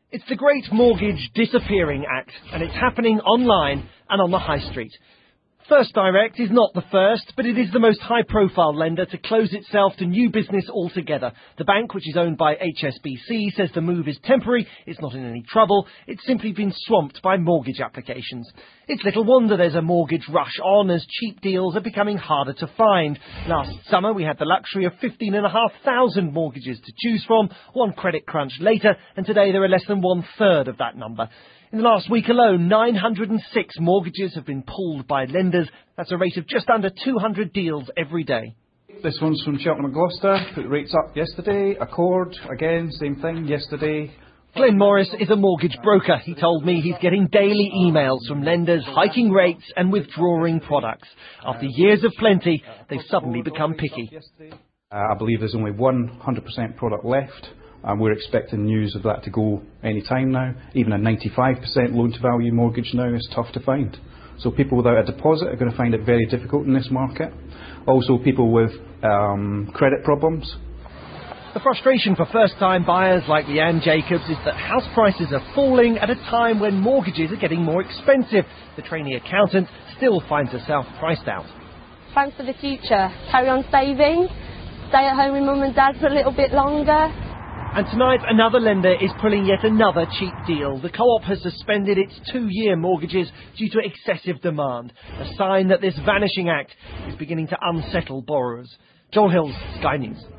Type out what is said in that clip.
It's the Great Mortgage Disappearing Act, and it's happening online and on the high street. First Direct is not the first, but it is the most high-profile lender to close itself to new business altogether. The bank, which is owned by HSBC, says the move is temporary, it's not in any trouble, it's simply been swamped by mortgage applications. It's little wonder there's a mortgage rush on as cheap deals are becoming harder to find. Last summer we had the luxury of 15,500 mortgages to choose from, one credit crunch later, and today there are less than one-third of that number. In the last week alone, 906 mortgages have been pulled by lenders. That's a rate of just under 200 deals every day. This one's from Cheltenham and Gloucester. Put rates up yesterday. Accord, again, same thing, yesterday. Glenn Morris is a mortgage broker. He told me he's getting daily emails from lenders hiking rates and withdrawing products. After years of plenty, they've suddenly become picky. I believe there's only 100% product left. We're expecting news of that to go any time now. Even a 95% loan-to-value mortgage now is tough to find. So people without a deposit are going to find it very difficult in this market. Also, people with credit problems. The frustration for first-time buyers like Leanne Jacobs is that house prices are falling at a time when mortgages are getting more expensive. The trainee accountant still finds herself priced out. Plans for the future. Carry on saving. Stay at home with mum and dad for a little bit longer. And tonight, another lender is pulling yet another cheap deal. The Co-op has suspended its 2-year mortgages due to excessive demand, a sign that this vanishing act is beginning to unsettle borrowers. Joel Hills, Sky News.